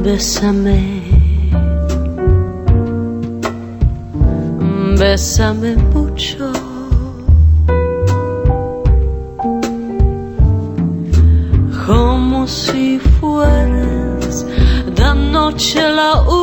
Bésame, bésame mucho. Como si fueras de noche la